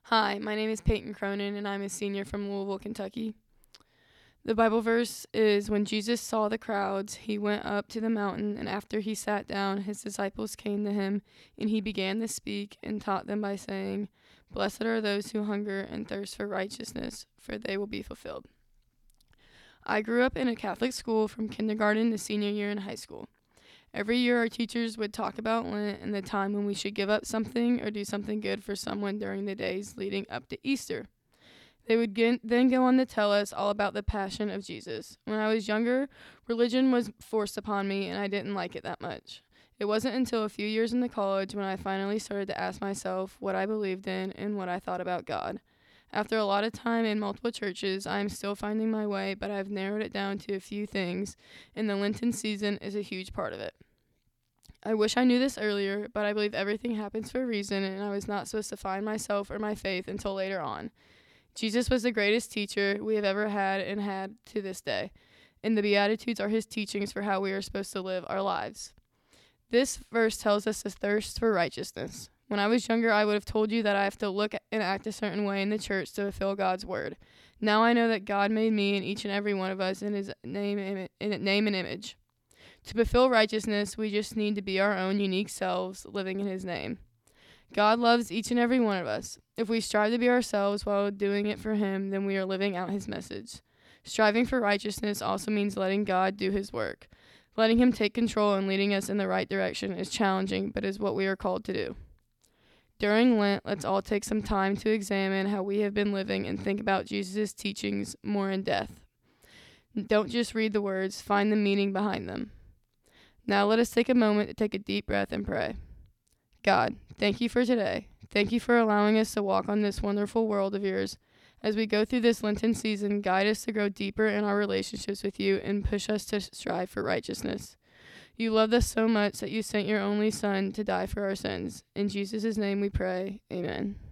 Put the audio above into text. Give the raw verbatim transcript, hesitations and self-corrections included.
Hi, my name is Peyton Cronin, and I'm a senior from Louisville, Kentucky. The Bible verse is, when Jesus saw the crowds, he went up to the mountain, and after he sat down, his disciples came to him, and he began to speak and taught them by saying, Blessed are those who hunger and thirst for righteousness, for they will be fulfilled. I grew up in a Catholic school from kindergarten to senior year in high school. Every year our teachers would talk about Lent and the time when we should give up something or do something good for someone during the days leading up to Easter. They would get, then go on to tell us all about the passion of Jesus. When I was younger, religion was forced upon me and I didn't like it that much. It wasn't until a few years into college when I finally started to ask myself what I believed in and what I thought about God. After a lot of time in multiple churches, I am still finding my way, but I've narrowed it down to a few things, and the Lenten season is a huge part of it. I wish I knew this earlier, but I believe everything happens for a reason, and I was not supposed to find myself or my faith until later on. Jesus was the greatest teacher we have ever had and had to this day, and the Beatitudes are his teachings for how we are supposed to live our lives. This verse tells us to thirst for righteousness. When I was younger, I would have told you that I have to look and act a certain way in the church to fulfill God's word. Now I know that God made me and each and every one of us in his name, in name and image. To fulfill righteousness, we just need to be our own unique selves, living in his name. God loves each and every one of us. If we strive to be ourselves while doing it for him, then we are living out his message. Striving for righteousness also means letting God do his work. Letting him take control and leading us in the right direction is challenging, but is what we are called to do. During Lent, let's all take some time to examine how we have been living and think about Jesus' teachings more in depth. Don't just read the words, find the meaning behind them. Now let us take a moment to take a deep breath and pray. God, thank you for today. Thank you for allowing us to walk on this wonderful world of yours. As we go through this Lenten season, guide us to grow deeper in our relationships with you and push us to strive for righteousness. You loved us so much that you sent your only Son to die for our sins. In Jesus' name we pray. Amen.